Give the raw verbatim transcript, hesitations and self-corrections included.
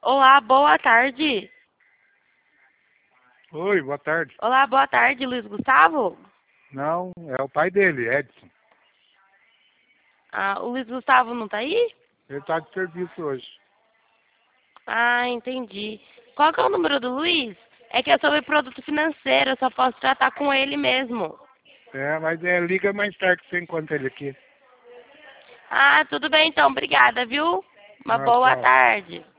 Olá, boa tarde. Oi, boa tarde. Olá, boa tarde, Luiz Gustavo. Não, é o pai dele, Edson. Ah, o Luiz Gustavo não tá aí? Ele está de serviço hoje. Ah, entendi. Qual que é o número do Luiz? É que é sobre produto financeiro, eu só posso tratar com ele mesmo. É, mas é, liga mais tarde que você encontra ele aqui. Ah, tudo bem então, obrigada, viu? Uma Ah, boa tchau. tarde.